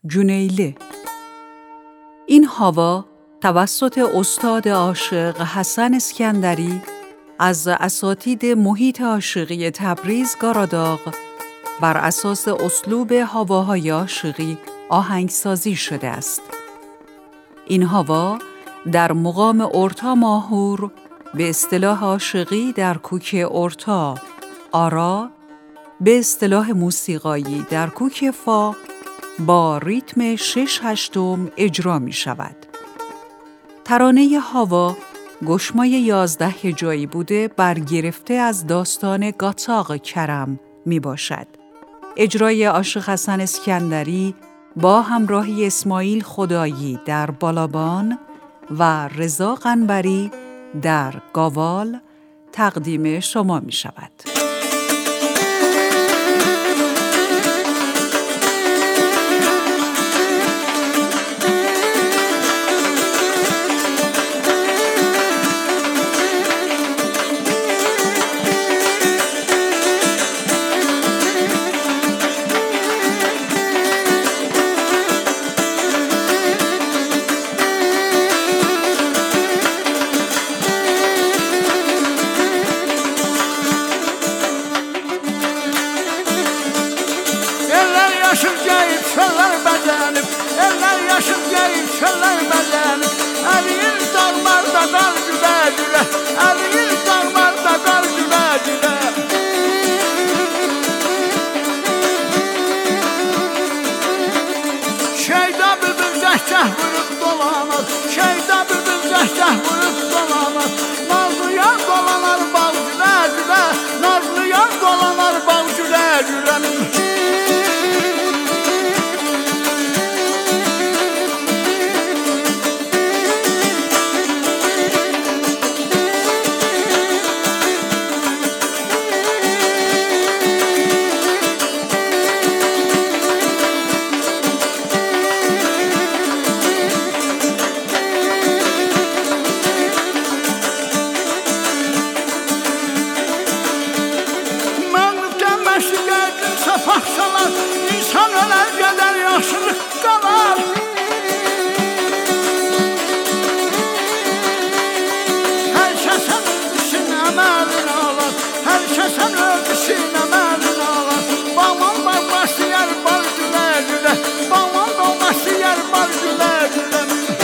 جنیلی. این هاوا توسط استاد عاشق حسن اسکندری از اساتید محیط عاشقی تبریز گاراداغ بر اساس اسلوب هاواهای عاشقی آهنگسازی شده است. این هاوا در مقام اورتا ماهور به اصطلاح عاشقی در کوک اورتا آرا، به اصطلاح موسیقایی در کوک فا با ریتم 6/8 اجرا می شود. ترانه هاوا گشمای 11 هجایی بوده برگرفته از داستان گاتاق کرم می باشد. اجرای عاشق حسن اسکندری با همراهی اسماعیل خدایی در بالابان و رضا قنبری در گاوال تقدیم شما می شود. Yaşım geyip çöller bezenip, eller yaşım geyip çöller bezenip, eriyir dağlarda qar gülə gülə, eriyir dağlarda qar gülə gülə. Şeyda bülbül zəhkəh vurub dolanır, şeyda bülbül zəhkəh vurub dolanır, nazlı yar dolanar bal gülə gülə, nazlı yar dolanar bal gülə gülə. Baxsalar, insan ölər qədər yaşlıq qalar. Hər kəsən öldüsün əməlin alar, hər kəsən öldüsün əməlin alar. Bağman bağbaşı yer bar gülə gülə, bağman bağbaşı yer bar gülə gülə.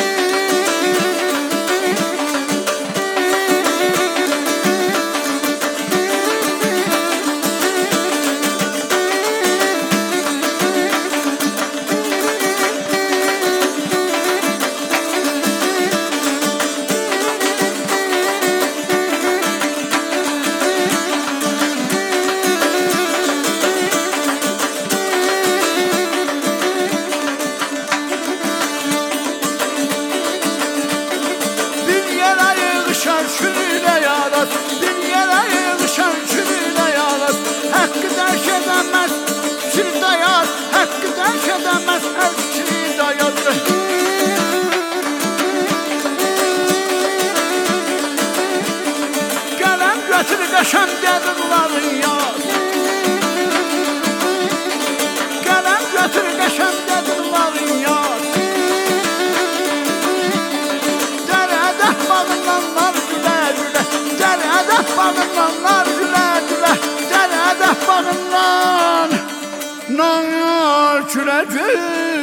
Şürüyle yağlar, dünyada yığışan şürüyle yağlar. Hakkı dərk edəməz, şir dayar, hakkı dərk edəməz, hər şir dayar. Qələm götür qəşəm dədirlərin yaz. Qələm götür qəşəm dədirlərin yaz. Dərədə bağlanlar Dərədə bağlanlar gülə gülə, dərədə bağlanlar gülə gülə.